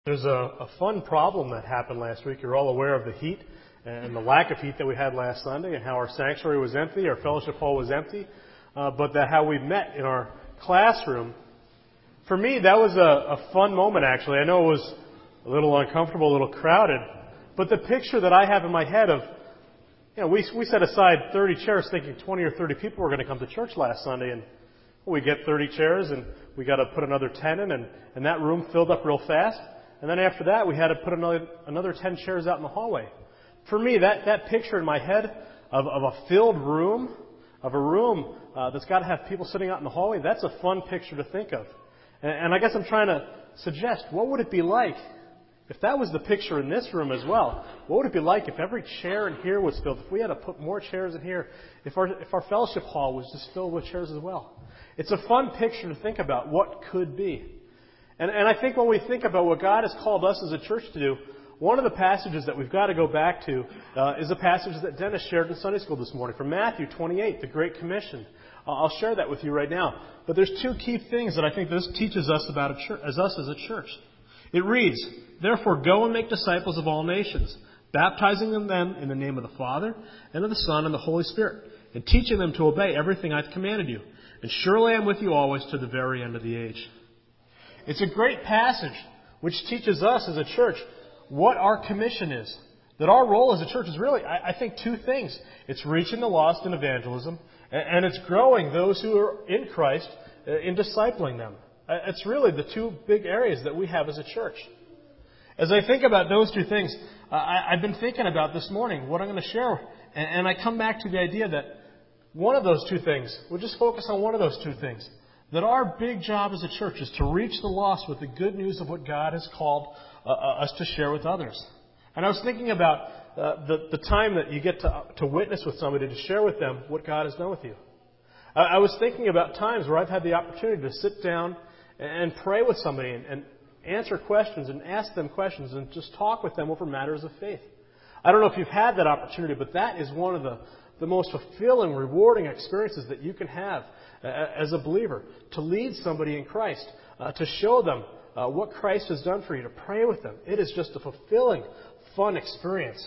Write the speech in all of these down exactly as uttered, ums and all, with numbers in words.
There's a, a fun problem that happened last week. You're all aware of the heat and the lack of heat that we had last Sunday and how our sanctuary was empty, our fellowship hall was empty, uh, but that how we met in our classroom. For me, that was a, a fun moment, actually. I know it was a little uncomfortable, a little crowded, but the picture that I have in my head of, you know, we, we set aside thirty chairs thinking twenty or thirty people were going to come to church last Sunday, and we get thirty chairs and we got to put another ten in, and, and that room filled up real fast. And then after that, we had to put another, another ten chairs out in the hallway. For me, that, that picture in my head of, of a filled room, of a room uh, that's got to have people sitting out in the hallway, that's a fun picture to think of. And, and I guess I'm trying to suggest, what would it be like if that was the picture in this room as well? What would it be like if every chair in here was filled, if we had to put more chairs in here, if our, if our fellowship hall was just filled with chairs as well? It's a fun picture to think about what could be. And, and I think when we think about what God has called us as a church to do, one of the passages that we've got to go back to uh, is a passage that Dennis shared in Sunday school this morning from Matthew twenty-eight, the Great Commission. Uh, I'll share that with you right now. But there's two key things that I think this teaches us about a church, as us as a church. It reads, "Therefore go and make disciples of all nations, baptizing them in the name of the Father and of the Son and the Holy Spirit, and teaching them to obey everything I've commanded you. And surely I am with you always to the very end of the age." It's a great passage which teaches us as a church what our commission is. That our role as a church is really, I, I think, two things. It's reaching the lost in evangelism, and, and it's growing those who are in Christ uh, in discipling them. Uh, it's really the two big areas that we have as a church. As I think about those two things, uh, I, I've been thinking about this morning what I'm going to share, and, and I come back to the idea that one of those two things, we'll just focus on one of those two things. That our big job as a church is to reach the lost with the good news of what God has called uh, us to share with others. And I was thinking about uh, the, the time that you get to, to witness with somebody, to share with them what God has done with you. I, I was thinking about times where I've had the opportunity to sit down and pray with somebody and, and answer questions and ask them questions and just talk with them over matters of faith. I don't know if you've had that opportunity, but that is one of the, the most fulfilling, rewarding experiences that you can have as a believer, to lead somebody in Christ, uh, to show them uh, what Christ has done for you, to pray with them. It is just a fulfilling, fun experience.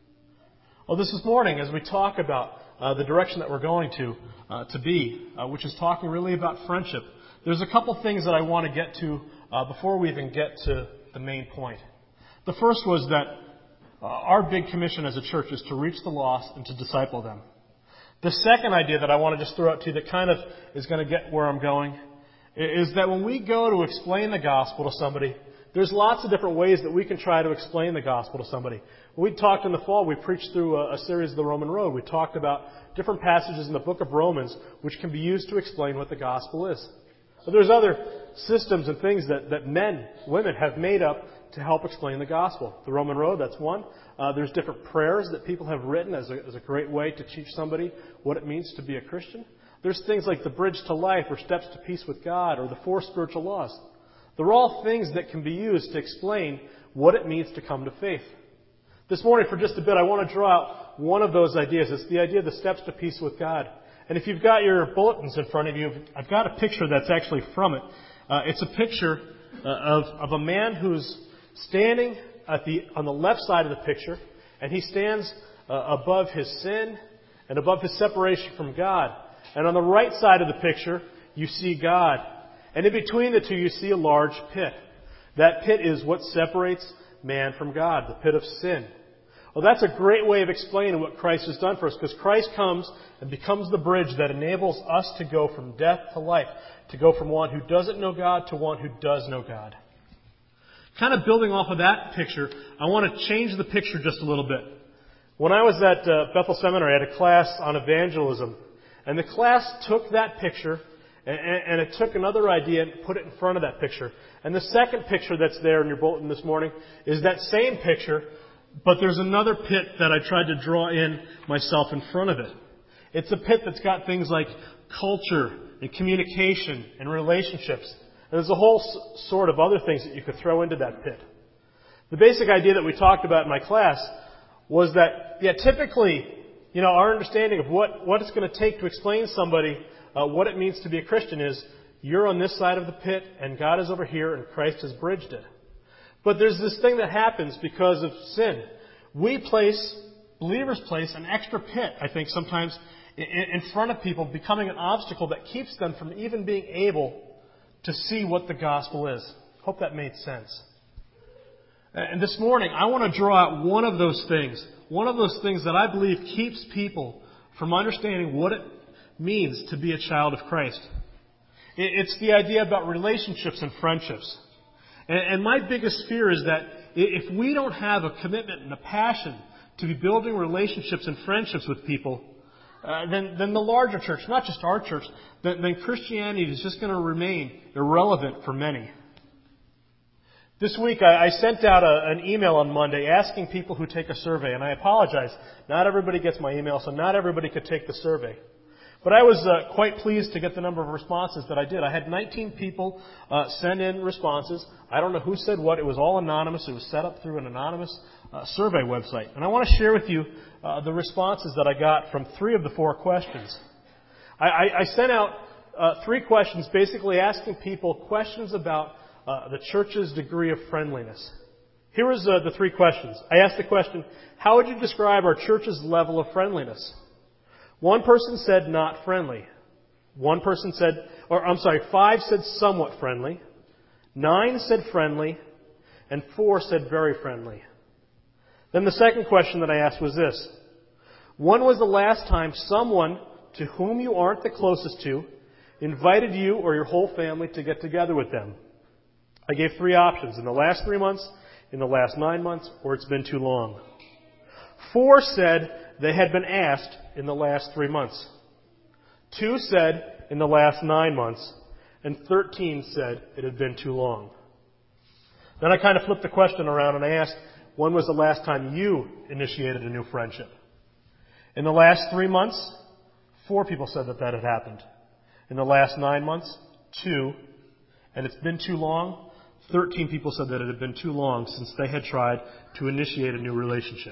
Well, this is morning, as we talk about uh, the direction that we're going to uh, to be, uh, which is talking really about friendship, there's a couple things that I want to get to uh, before we even get to the main point. The first was that uh, our big commission as a church is to reach the lost and to disciple them. The second idea that I want to just throw out to you that kind of is going to get where I'm going is that when we go to explain the gospel to somebody, there's lots of different ways that we can try to explain the gospel to somebody. We talked in the fall, we preached through a, a series of the Roman Road. We talked about different passages in the book of Romans which can be used to explain what the gospel is. But there's other systems and things that, that men, women have made up to help explain the gospel. The Roman Road, that's one. Uh, there's different prayers that people have written as a, as a great way to teach somebody what it means to be a Christian. There's things like the Bridge to Life or Steps to Peace with God or the Four Spiritual Laws. They're all things that can be used to explain what it means to come to faith. This morning, for just a bit, I want to draw out one of those ideas. It's the idea of the Steps to Peace with God. And if you've got your bulletins in front of you, I've got a picture that's actually from it. Uh, it's a picture uh, of, of a man who's standing at the on the left side of the picture, and he stands uh, above his sin and above his separation from God. And on the right side of the picture, you see God. And in between the two, you see a large pit. That pit is what separates man from God, the pit of sin. Well, that's a great way of explaining what Christ has done for us, because Christ comes and becomes the bridge that enables us to go from death to life, to go from one who doesn't know God to one who does know God. Kind of building off of that picture, I want to change the picture just a little bit. When I was at uh, Bethel Seminary, I had a class on evangelism. And the class took that picture and, and it took another idea and put it in front of that picture. And the second picture that's there in your bulletin this morning is that same picture, but there's another pit that I tried to draw in myself in front of it. It's a pit that's got things like culture and communication and relationships. And there's a whole s- sort of other things that you could throw into that pit. The basic idea that we talked about in my class was that, yeah, typically, you know, our understanding of what, what it's going to take to explain to somebody uh, what it means to be a Christian is you're on this side of the pit and God is over here and Christ has bridged it. But there's this thing that happens because of sin. We place, believers place an extra pit, I think, sometimes in front of people, becoming an obstacle that keeps them from even being able to see what the gospel is. Hope that made sense. And this morning, I want to draw out one of those things. One of those things that I believe keeps people from understanding what it means to be a child of Christ. It's the idea about relationships and friendships. And my biggest fear is that if we don't have a commitment and a passion to be building relationships and friendships with people, uh, then, then the larger church, not just our church, then, then Christianity is just going to remain irrelevant for many. This week I, I sent out a, an email on Monday asking people who take a survey, and I apologize, not everybody gets my email, so not everybody could take the survey. But I was uh, quite pleased to get the number of responses that I did. I had nineteen people uh, send in responses. I don't know who said what. It was all anonymous. It was set up through an anonymous uh, survey website. And I want to share with you uh, the responses that I got from three of the four questions. I, I, I sent out uh, three questions basically asking people questions about uh, the church's degree of friendliness. Here was uh, the three questions. I asked the question, how would you describe our church's level of friendliness? One person said not friendly. One person said, or I'm sorry, five said somewhat friendly. Nine said friendly. And four said very friendly. Then the second question that I asked was this. When was the last time someone to whom you aren't the closest to invited you or your whole family to get together with them? I gave three options. In the last three months, in the last nine months, or it's been too long. Four said they had been asked in the last three months. Two said in the last nine months. And thirteen said it had been too long. Then I kind of flipped the question around and I asked, when was the last time you initiated a new friendship? In the last three months, four people said that that had happened. In the last nine months, two. And it's been too long. thirteen people said that it had been too long since they had tried to initiate a new relationship.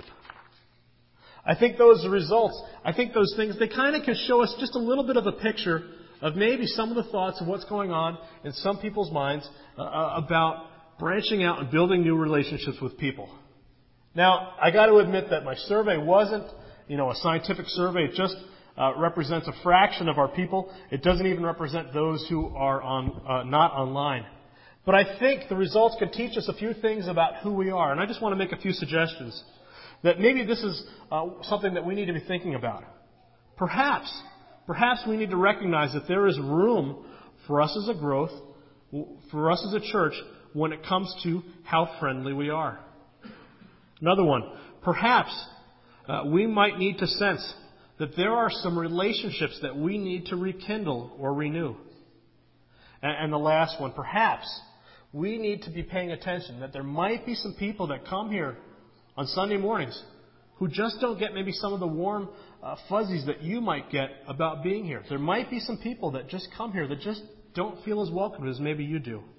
I think those results, I think those things, they kind of can show us just a little bit of a picture of maybe some of the thoughts of what's going on in some people's minds uh, about branching out and building new relationships with people. Now, I got to admit that my survey wasn't, you know, a scientific survey. It just uh, represents a fraction of our people. It doesn't even represent those who are on uh, not online. But I think the results can teach us a few things about who we are, and I just want to make a few suggestions. That maybe this is uh, something that we need to be thinking about. Perhaps, perhaps we need to recognize that there is room for us as a growth, for us as a church, when it comes to how friendly we are. Another one, perhaps uh, we might need to sense that there are some relationships that we need to rekindle or renew. And, and the last one, perhaps we need to be paying attention that there might be some people that come here on Sunday mornings who just don't get maybe some of the warm uh, fuzzies that you might get about being here. There might be some people that just come here that just don't feel as welcome as maybe you do.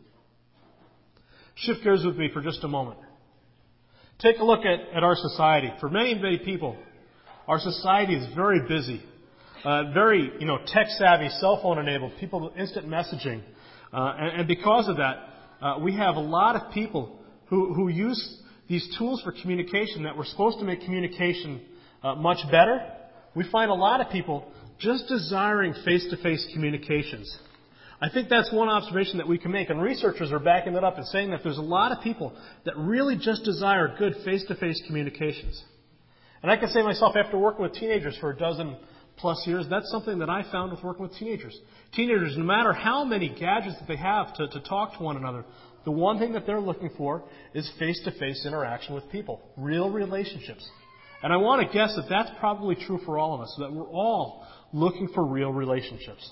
Shift gears with me for just a moment. Take a look at, at our society. For many, many people, our society is very busy, uh, very, you know, tech-savvy, cell phone-enabled, people with instant messaging. Uh, and, and because of that, uh, we have a lot of people who, who use these tools for communication that were supposed to make communication uh, much better. We find a lot of people just desiring face-to-face communications. I think that's one observation that we can make, and researchers are backing that up and saying that there's a lot of people that really just desire good face-to-face communications. And I can say myself, after working with teenagers for a dozen plus years, that's something that I found with working with teenagers. Teenagers, no matter how many gadgets that they have to, to talk to one another, the one thing that they're looking for is face-to-face interaction with people, real relationships. And I want to guess that that's probably true for all of us, that we're all looking for real relationships.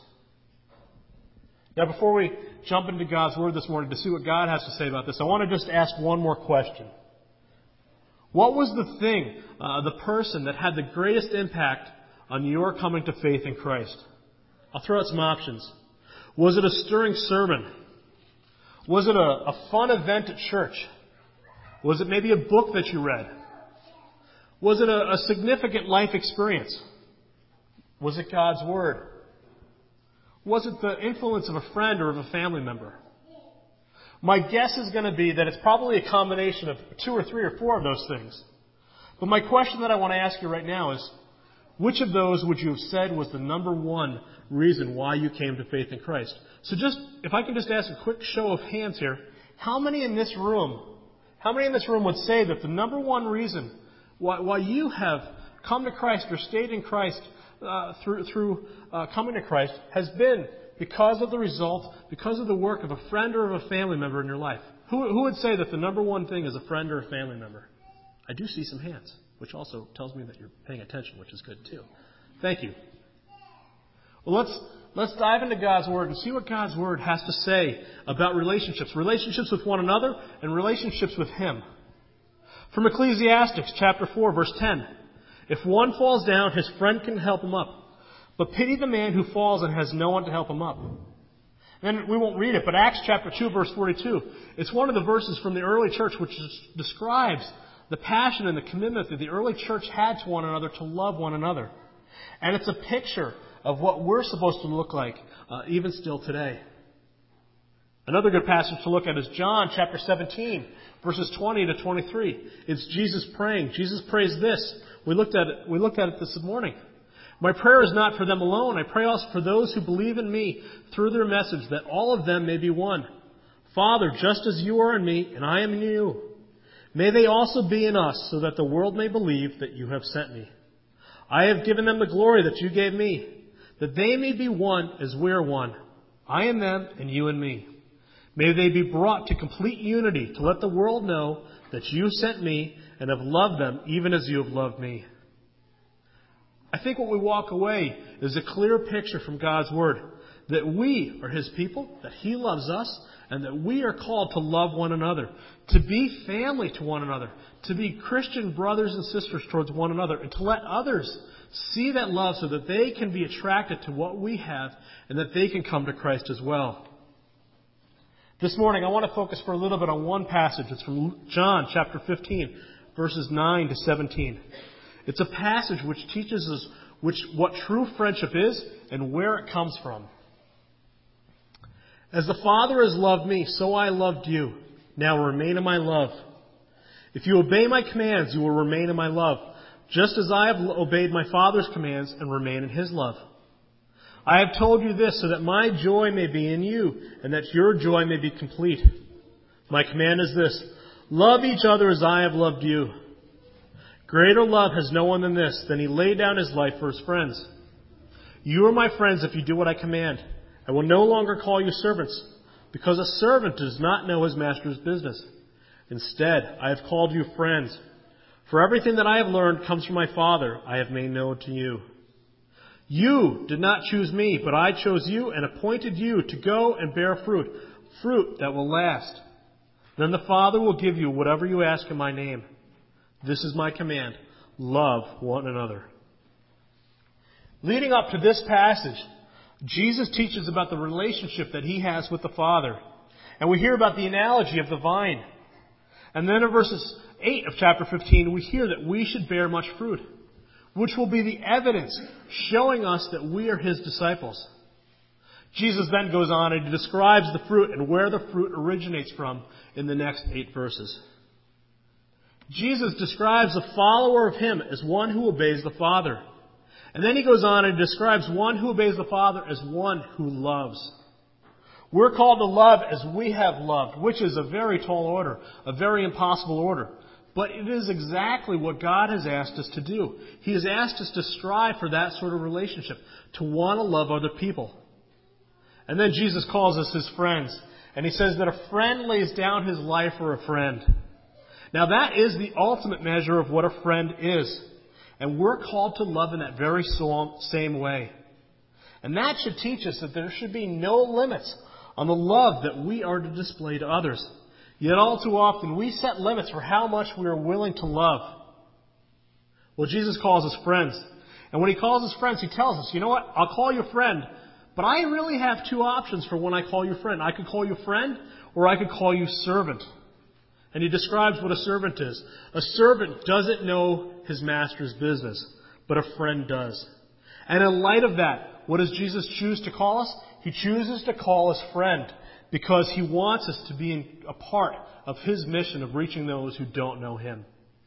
Now, before we jump into God's Word this morning to see what God has to say about this, I want to just ask one more question. What was the thing, uh, the person that had the greatest impact on your coming to faith in Christ? I'll throw out some options. Was it a stirring sermon? Was it a, a fun event at church? Was it maybe a book that you read? Was it a, a significant life experience? Was it God's Word? Was it the influence of a friend or of a family member? My guess is going to be that it's probably a combination of two or three or four of those things. But my question that I want to ask you right now is, which of those would you have said was the number one reason why you came to faith in Christ? So just, if I can just ask a quick show of hands here, how many in this room, how many in this room would say that the number one reason why, why you have come to Christ or stayed in Christ uh, through, through uh, coming to Christ has been because of the result, because of the work of a friend or of a family member in your life? Who, who would say that the number one thing is a friend or a family member? I do see some hands, which also tells me that you're paying attention, which is good too. Thank you. Well, let's let's dive into God's Word and see what God's Word has to say about relationships. Relationships with one another and relationships with Him. From Ecclesiastes chapter four, verse ten. If one falls down, his friend can help him up. But pity the man who falls and has no one to help him up. Then we won't read it, but Acts chapter two, verse forty-two. It's one of the verses from the early church which describes the passion and the commitment that the early church had to one another to love one another. And it's a picture of what we're supposed to look like, uh, even still today. Another good passage to look at is John chapter seventeen, verses twenty to twenty-three. It's Jesus praying. Jesus prays this. We looked at it, we looked at it this morning. My prayer is not for them alone. I pray also for those who believe in me through their message, that all of them may be one. Father, just as you are in me and I am in you, may they also be in us, so that the world may believe that you have sent me. I have given them the glory that you gave me, that they may be one as we are one, I and them and you and me. May they be brought to complete unity, to let the world know that you sent me and have loved them even as you have loved me. I think what we walk away is a clear picture from God's Word, that we are His people, that He loves us, and that we are called to love one another, to be family to one another, to be Christian brothers and sisters towards one another, and to let others see that love so that they can be attracted to what we have and that they can come to Christ as well. This morning I want to focus for a little bit on one passage. It's from John chapter fifteen, verses nine to seventeen. It's a passage which teaches us which, what true friendship is and where it comes from. As the Father has loved me, so I loved you. Now remain in my love. If you obey my commands, you will remain in my love, just as I have obeyed my Father's commands and remain in His love. I have told you this so that my joy may be in you and that your joy may be complete. My command is this: love each other as I have loved you. Greater love has no one than this, than he laid down his life for his friends. You are my friends if you do what I command. I will no longer call you servants, because a servant does not know his master's business. Instead, I have called you friends. For everything that I have learned comes from my Father. I have made known to you. You did not choose me, but I chose you and appointed you to go and bear fruit, fruit that will last. Then the Father will give you whatever you ask in my name. This is my command: love one another. Leading up to this passage, Jesus teaches about the relationship that He has with the Father. And we hear about the analogy of the vine. And then in verses eight of chapter fifteen, we hear that we should bear much fruit, which will be the evidence showing us that we are His disciples. Jesus then goes on and describes the fruit and where the fruit originates from in the next eight verses. Jesus describes a follower of Him as one who obeys the Father. And then He goes on and describes one who obeys the Father as one who loves. We're called to love as we have loved, which is a very tall order, a very impossible order. But it is exactly what God has asked us to do. He has asked us to strive for that sort of relationship, to want to love other people. And then Jesus calls us His friends. And He says that a friend lays down his life for a friend. Now that is the ultimate measure of what a friend is. And we're called to love in that very same way. And that should teach us that there should be no limits on the love that we are to display to others. Yet all too often we set limits for how much we are willing to love. Well, Jesus calls us friends. And when He calls us friends, He tells us, you know what, I'll call you friend, but I really have two options for when I call you friend. I could call you friend, or I could call you servant. And He describes what a servant is. A servant doesn't know his master's business, but a friend does. And in light of that, what does Jesus choose to call us? He chooses to call us friend. because He wants us to be in, a part of His mission of reaching those who don't know Him.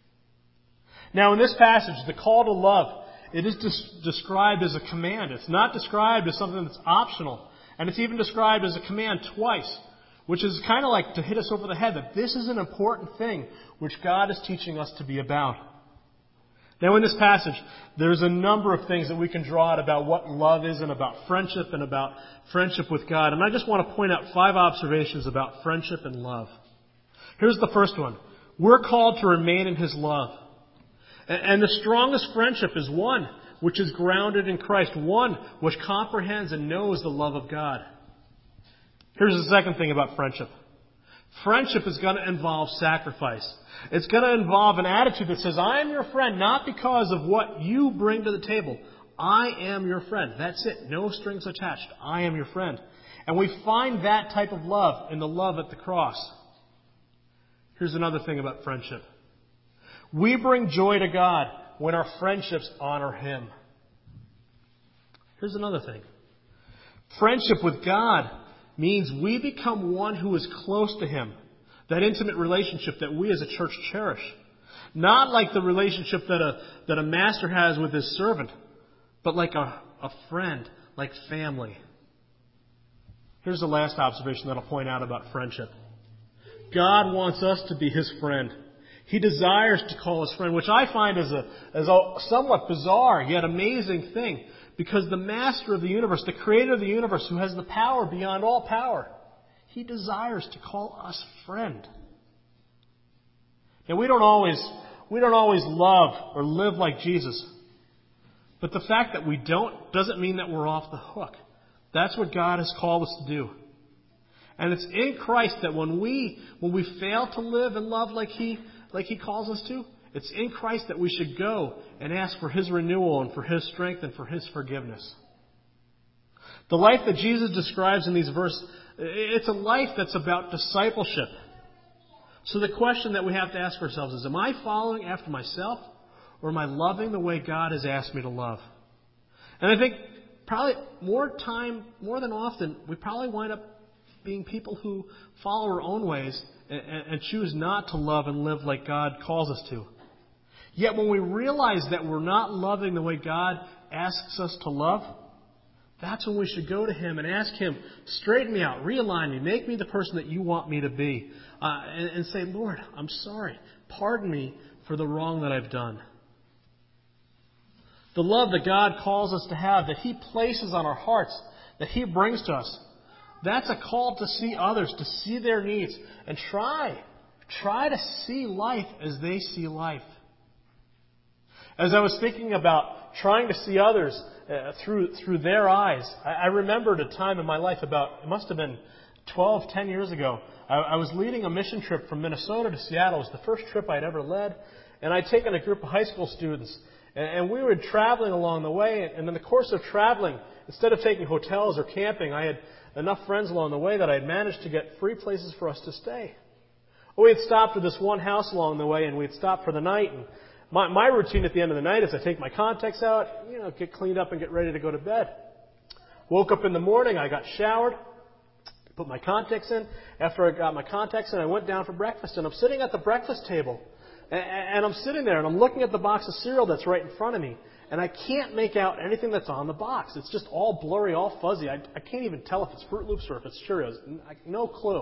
Now, in this passage, the call to love, it is des- described as a command. It's not described as something that's optional. And it's even described as a command twice, which is kind of like to hit us over the head that this is an important thing which God is teaching us to be about. Now, in this passage, there's a number of things that we can draw out about what love is and about friendship and about friendship with God. And I just want to point out five observations about friendship and love. Here's the first one. We're called to remain in His love. And the strongest friendship is one which is grounded in Christ, one which comprehends and knows the love of God. Here's the second thing about friendship. Friendship is going to involve sacrifice. It's going to involve an attitude that says, I am your friend not because of what you bring to the table. I am your friend. That's it. No strings attached. I am your friend. And we find that type of love in the love at the cross. Here's another thing about friendship. We bring joy to God when our friendships honor Him. Here's another thing. Friendship with God means we become one who is close to Him. That intimate relationship that we as a church cherish. Not like the relationship that a, that a master has with his servant, but like a, a friend, like family. Here's the last observation that I'll point out about friendship. God wants us to be His friend. He desires to call us friend, which I find as a, as a somewhat bizarre yet amazing thing. Because the master of the universe, the creator of the universe, who has the power beyond all power, He desires to call us friend. Now we don't always, we don't always love or live like Jesus. But the fact that we don't doesn't mean that we're off the hook. That's what God has called us to do. And it's in Christ that when we, when we fail to live and love like He, like He calls us to, it's in Christ that we should go and ask for His renewal and for His strength and for His forgiveness. The life that Jesus describes in these verses, it's a life that's about discipleship. So the question that we have to ask ourselves is, am I following after myself, or am I loving the way God has asked me to love? And I think probably more time, more than often, we probably wind up being people who follow our own ways and, and choose not to love and live like God calls us to. Yet when we realize that we're not loving the way God asks us to love, that's when we should go to Him and ask Him, straighten me out, realign me, make me the person that You want me to be. Uh, and, and say, Lord, I'm sorry. Pardon me for the wrong that I've done. The love that God calls us to have, that He places on our hearts, that He brings to us, that's a call to see others, to see their needs, and try, try to see life as they see life. As I was thinking about trying to see others uh, through through their eyes, I, I remembered a time in my life about, it must have been twelve, ten years ago. I, I was leading a mission trip from Minnesota to Seattle. It was the first trip I'd ever led. And I'd taken a group of high school students. And, and we were traveling along the way. And in the course of traveling, instead of taking hotels or camping, I had enough friends along the way that I had managed to get free places for us to stay. Well, we had stopped at this one house along the way, and we had stopped for the night. And My, my routine at the end of the night is I take my contacts out, you know, get cleaned up and get ready to go to bed. Woke up in the morning, I got showered, put my contacts in. After I got my contacts in, I went down for breakfast, and I'm sitting at the breakfast table. And, and I'm sitting there, and I'm looking at the box of cereal that's right in front of me. And I can't make out anything that's on the box. It's just all blurry, all fuzzy. I, I can't even tell if it's Fruit Loops or if it's Cheerios. No clue.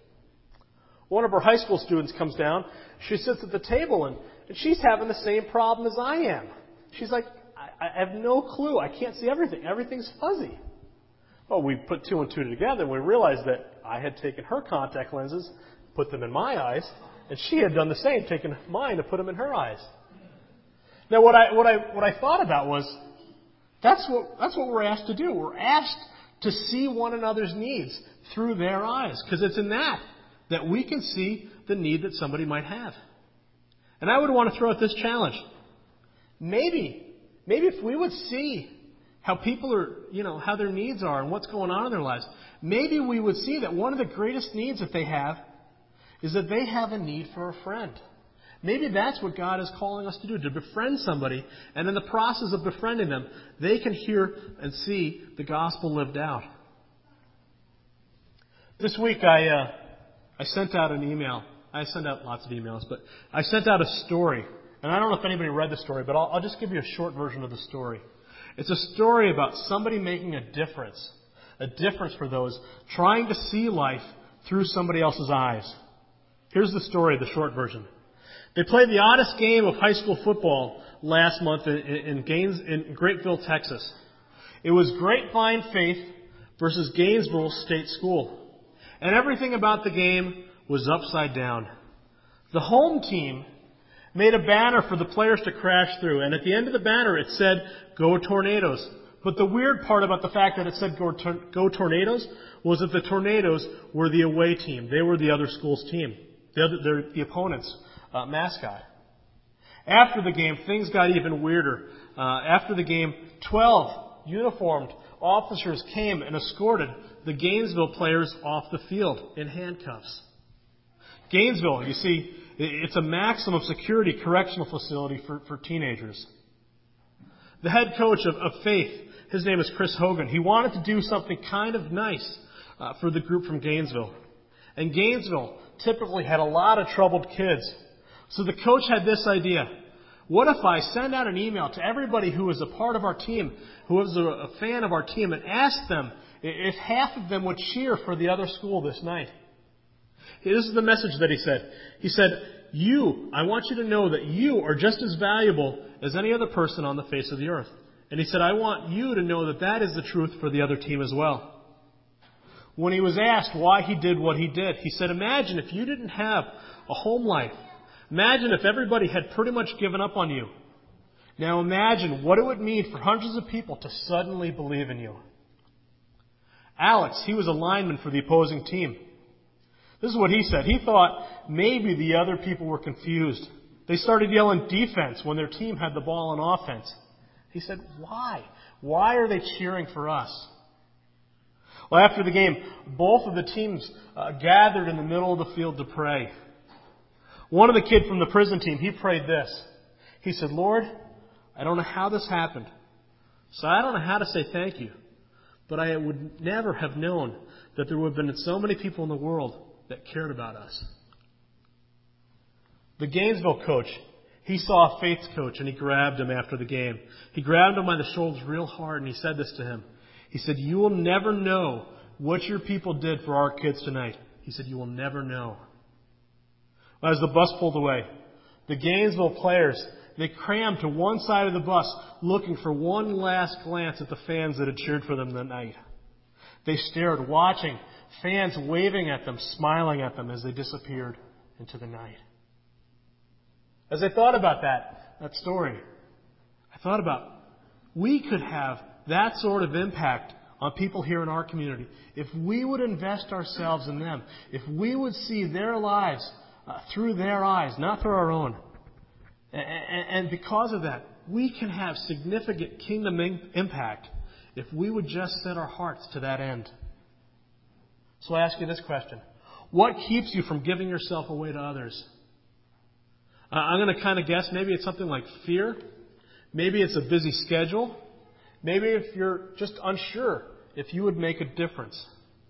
One of our high school students comes down. She sits at the table, and, and she's having the same problem as I am. She's like, I, I have no clue. I can't see everything. Everything's fuzzy. Well, we put two and two together, and we realized that I had taken her contact lenses, put them in my eyes, and she had done the same, taken mine to put them in her eyes. Now, what I what I what I thought about was, that's what that's what we're asked to do. We're asked to see one another's needs through their eyes, because it's in that that we can see the need that somebody might have. And I would want to throw out this challenge. Maybe, maybe if we would see how people are, you know, how their needs are and what's going on in their lives, maybe we would see that one of the greatest needs that they have is that they have a need for a friend. Maybe that's what God is calling us to do, to befriend somebody, and in the process of befriending them, they can hear and see the gospel lived out. This week I uh, I sent out an email. I sent out lots of emails, but I sent out a story. And I don't know if anybody read the story, but I'll, I'll just give you a short version of the story. It's a story about somebody making a difference. A difference for those trying to see life through somebody else's eyes. Here's the story, the short version. They played the oddest game of high school football last month in, in, Gaines, in Grapeville, Texas. It was Grapevine Faith versus Gainesville State School. And everything about the game was upside down. The home team made a banner for the players to crash through, and at the end of the banner it said, "Go Tornadoes." But the weird part about the fact that it said Go, tor- Go Tornadoes was that the Tornadoes were the away team. They were the other school's team, the, other, the, the opponent's uh, mascot. After the game, things got even weirder. Uh, after the game, twelve uniformed officers came and escorted the Gainesville players off the field in handcuffs. Gainesville, you see, it's a maximum security correctional facility for, for teenagers. The head coach of, of Faith, his name is Chris Hogan. He wanted to do something kind of nice uh, for the group from Gainesville. And Gainesville typically had a lot of troubled kids. So the coach had this idea. What if I send out an email to everybody who is a part of our team, who is a, a fan of our team, and ask them if half of them would cheer for the other school this night? This is the message that he said. He said, you, I want you to know that you are just as valuable as any other person on the face of the earth. And he said, I want you to know that that is the truth for the other team as well. When he was asked why he did what he did, he said, imagine if you didn't have a home life. Imagine if everybody had pretty much given up on you. Now imagine what it would mean for hundreds of people to suddenly believe in you. Alex, he was a lineman for the opposing team. This is what he said. He thought maybe the other people were confused. They started yelling defense when their team had the ball on offense. He said, why? Why are they cheering for us? Well, after the game, both of the teams uh, gathered in the middle of the field to pray. One of the kids from the prison team, he prayed this. He said, Lord, I don't know how this happened, so I don't know how to say thank you, but I would never have known that there would have been so many people in the world that cared about us. The Gainesville coach, he saw Faith's coach and he grabbed him after the game. He grabbed him by the shoulders real hard and he said this to him. He said, you will never know what your people did for our kids tonight. He said, you will never know. As the bus pulled away, the Gainesville players, they crammed to one side of the bus looking for one last glance at the fans that had cheered for them that night. They stared, watching, fans waving at them, smiling at them as they disappeared into the night. As I thought about that, that story, I thought about we could have that sort of impact on people here in our community if we would invest ourselves in them, if we would see their lives uh, through their eyes, not through our own. And, and because of that, we can have significant kingdom in- impact if we would just set our hearts to that end. So I ask you this question. What keeps you from giving yourself away to others? Uh, I'm going to kind of guess maybe it's something like fear. Maybe it's a busy schedule. Maybe if you're just unsure if you would make a difference.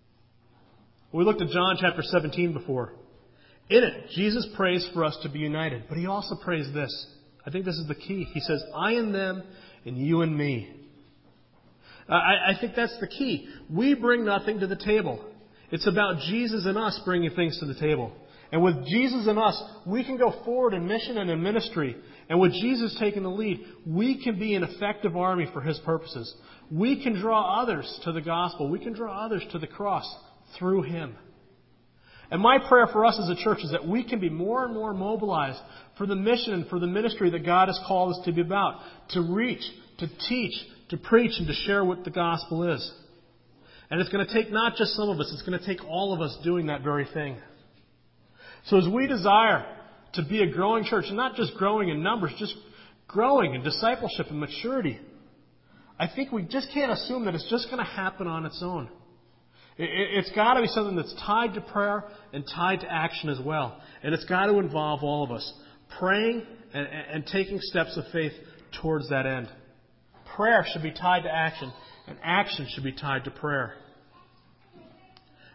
We looked at John chapter seventeen before. In it, Jesus prays for us to be united. But he also prays this. I think this is the key. He says, I in them and you in me. Uh, I, I think that's the key. We bring nothing to the table. It's about Jesus and us bringing things to the table. And with Jesus and us, we can go forward in mission and in ministry. And with Jesus taking the lead, we can be an effective army for His purposes. We can draw others to the gospel. We can draw others to the cross through Him. And my prayer for us as a church is that we can be more and more mobilized for the mission and for the ministry that God has called us to be about. To reach, to teach, to preach, and to share what the gospel is. And it's going to take not just some of us, it's going to take all of us doing that very thing. So as we desire to be a growing church, and not just growing in numbers, just growing in discipleship and maturity, I think we just can't assume that it's just going to happen on its own. It's got to be something that's tied to prayer and tied to action as well. And it's got to involve all of us praying and, and taking steps of faith towards that end. Prayer should be tied to action, and action should be tied to prayer.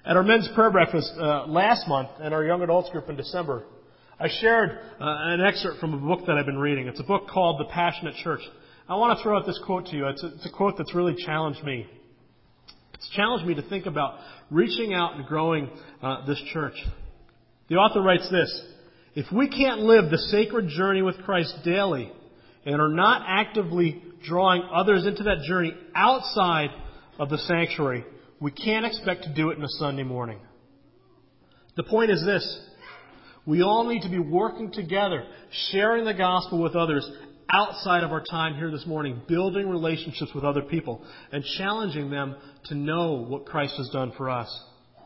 At our men's prayer breakfast uh, last month and our young adults group in December, I shared uh, an excerpt from a book that I've been reading. It's a book called The Passionate Church. I want to throw out this quote to you. It's a, it's a quote that's really challenged me. It's challenged me to think about reaching out and growing uh, this church. The author writes this: if we can't live the sacred journey with Christ daily and are not actively drawing others into that journey outside of the sanctuary, we can't expect to do it in a Sunday morning. The point is this: we all need to be working together, sharing the gospel with others outside of our time here this morning, building relationships with other people, and challenging them to know what Christ has done for us.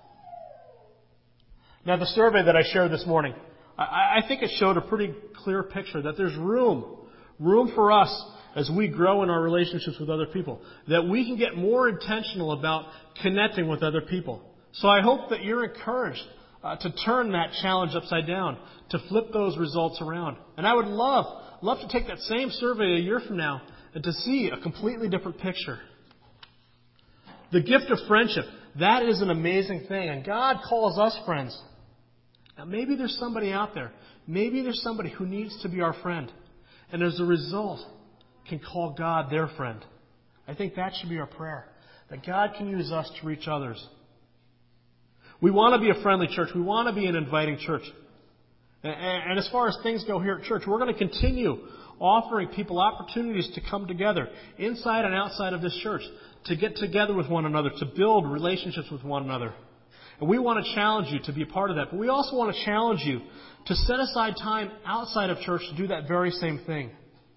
Now, the survey that I shared this morning, I, I think it showed a pretty clear picture that there's room, room for us as we grow in our relationships with other people, that we can get more intentional about connecting with other people. So I hope that you're encouraged uh, to turn that challenge upside down, to flip those results around. And I would love, love to take that same survey a year from now and to see a completely different picture. The gift of friendship, that is an amazing thing. And God calls us friends. Now maybe there's somebody out there, maybe there's somebody who needs to be our friend. And as a result, can call God their friend. I think that should be our prayer, that God can use us to reach others. We want to be a friendly church. We want to be an inviting church. And as far as things go here at church, we're going to continue offering people opportunities to come together inside and outside of this church, to get together with one another, to build relationships with one another. And we want to challenge you to be a part of that. But we also want to challenge you to set aside time outside of church to do that very same thing.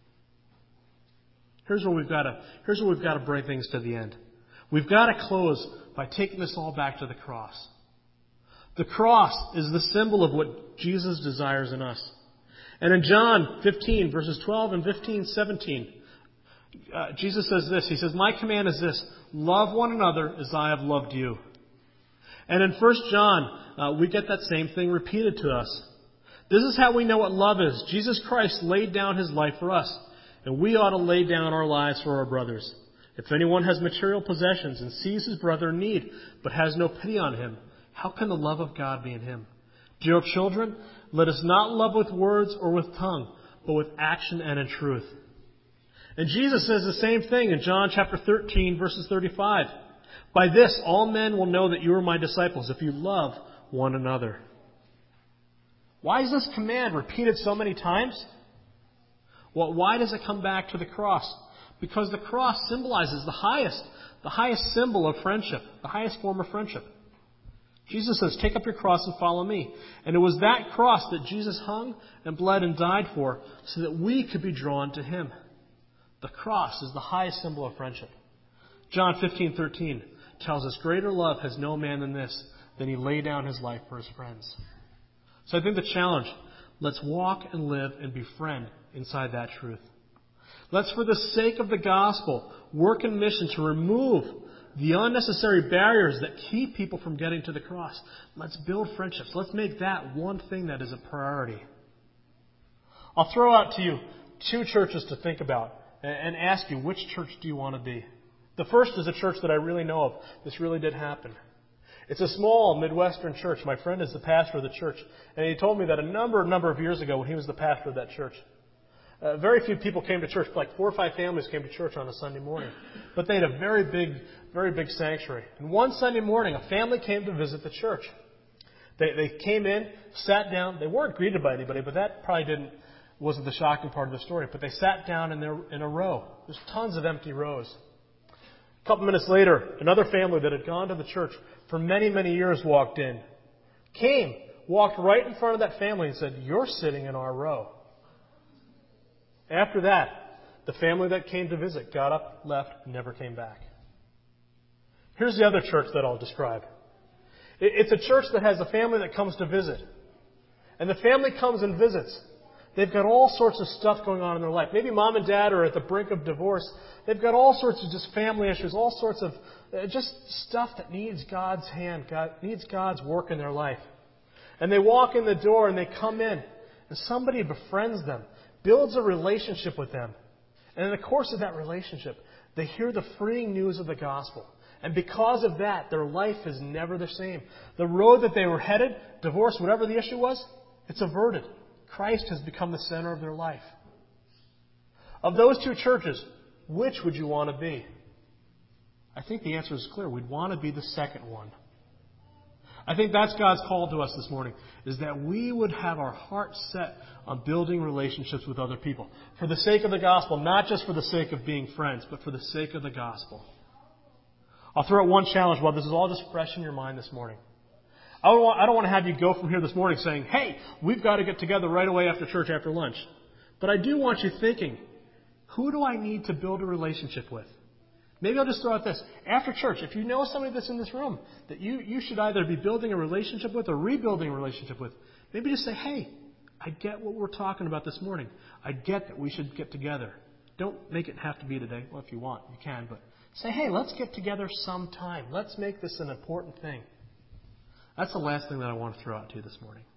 Here's where we've got to, here's where we've got to bring things to the end. We've got to close by taking this all back to the cross. The cross is the symbol of what Jesus desires in us. And in John fifteen, verses twelve and fifteen, seventeen, uh, Jesus says this. He says, my command is this: love one another as I have loved you. And in First John, uh, we get that same thing repeated to us. This is how we know what love is. Jesus Christ laid down His life for us, and we ought to lay down our lives for our brothers. If anyone has material possessions and sees his brother in need, but has no pity on him, how can the love of God be in him? Dear children, let us not love with words or with tongue, but with action and in truth. And Jesus says the same thing in John chapter thirteen, verses thirty-five. By this, all men will know that you are my disciples, if you love one another. Why is this command repeated so many times? Well, why does it come back to the cross? Because the cross symbolizes the highest, the highest symbol of friendship, the highest form of friendship. Jesus says, take up your cross and follow me. And it was that cross that Jesus hung and bled and died for so that we could be drawn to Him. The cross is the highest symbol of friendship. John fifteen thirteen tells us, greater love has no man than this, than he lay down his life for his friends. So I think the challenge, let's walk and live and befriend inside that truth. Let's, for the sake of the gospel, work in mission to remove the unnecessary barriers that keep people from getting to the cross. Let's build friendships. Let's make that one thing that is a priority. I'll throw out to you two churches to think about and ask you, which church do you want to be? The first is a church that I really know of. This really did happen. It's a small Midwestern church. My friend is the pastor of the church. And he told me that a number, number of years ago when he was the pastor of that church, uh, very few people came to church. Like four or five families came to church on a Sunday morning. But they had a very big, very big sanctuary. And one Sunday morning, a family came to visit the church. They, they came in, sat down. They weren't greeted by anybody, but that probably didn't, wasn't the shocking part of the story. But they sat down in, their, in a row. There's tons of empty rows. A couple minutes later, another family that had gone to the church for many, many years walked in. Came, walked right in front of that family and said, you're sitting in our row. After that, the family that came to visit got up, left, and never came back. Here's the other church that I'll describe. It's a church that has a family that comes to visit. And the family comes and visits. They've got all sorts of stuff going on in their life. Maybe mom and dad are at the brink of divorce. They've got all sorts of just family issues, all sorts of uh, just stuff that needs God's hand, God, needs God's work in their life. And they walk in the door and they come in, and somebody befriends them, builds a relationship with them. And in the course of that relationship, they hear the freeing news of the gospel. And because of that, their life is never the same. The road that they were headed, divorce, whatever the issue was, it's averted. Christ has become the center of their life. Of those two churches, which would you want to be? I think the answer is clear. We'd want to be the second one. I think that's God's call to us this morning, is that we would have our heart set on building relationships with other people. For the sake of the gospel, not just for the sake of being friends, but for the sake of the gospel. I'll throw out one challenge while this is all just fresh in your mind this morning. I don't want, I don't want to have you go from here this morning saying, hey, we've got to get together right away after church, after lunch. But I do want you thinking, who do I need to build a relationship with? Maybe I'll just throw out this. After church, if you know somebody that's in this room that you, you should either be building a relationship with or rebuilding a relationship with, maybe just say, hey, I get what we're talking about this morning. I get that we should get together. Don't make it have to be today. Well, if you want, you can. But say, hey, let's get together sometime. Let's make this an important thing. That's the last thing that I want to throw out to you this morning.